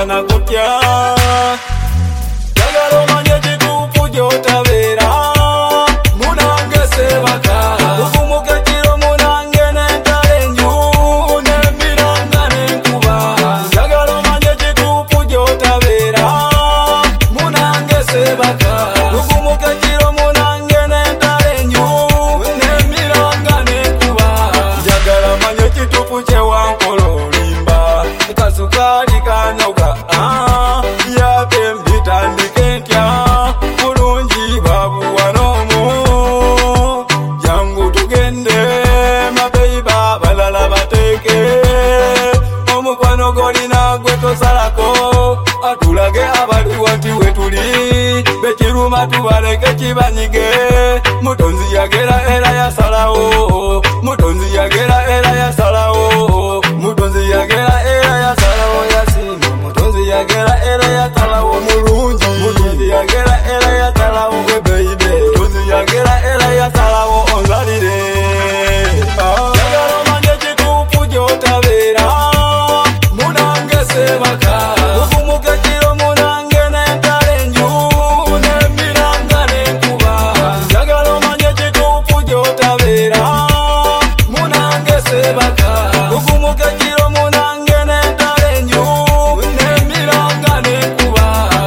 na kutya njagala omanye kituufu gy'otabeera munange Sseebaka kukumuka ekiro munange n'entalo enju n'emiranga n'enkuba njagala omanye kituufu gy'otabeera munange Sseebaka kukumuka ekiro munange n'entalo enju n'emiranga n'enkuba njagala manye kituufu kyewankola olimba kasukaali kanyoga yake mbitandike ntya bulungi babuwa n'omu jangu tugende mabeiba balala bateeke omukwano golina gwe tosalako atulage abaliwo nti wetuli bekiruma tubaleke kibanyige mutonzi yagera era yasalawo mutonzi yagera era yasalawo mutonzi yagera era yasalawo yasima mutonzi yagera era yasalawo mulungi mutonzi yagera era yasalawo we baby mutonzi yagera era yasalawo onzalire njagala omanye kituufu gy'otabeera munange Sseebaka kukumuka ekiro munange n'entalo enju n'emiranga n'enkuba njagala omanye kituufu gy'otabeera munange Sseebaka kukumuka ekiro munange n'entalo enju n'emiranga n'enkuba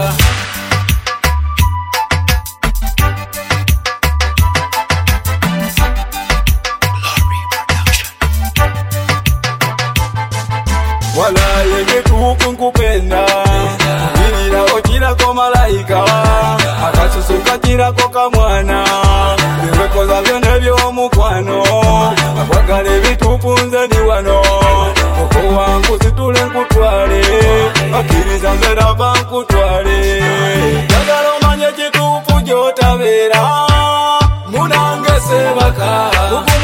walaye kituufu nkupenda kirira okirako malayika akasusu kakirako kamwana byewekoza byona eby'omukwano akwagala ebituufu nze ndi wano okuwa nkusitule nkutwale akkiriza nze nava nkutwale njagala omanye kituufu gy'otabeera munange Sseebaka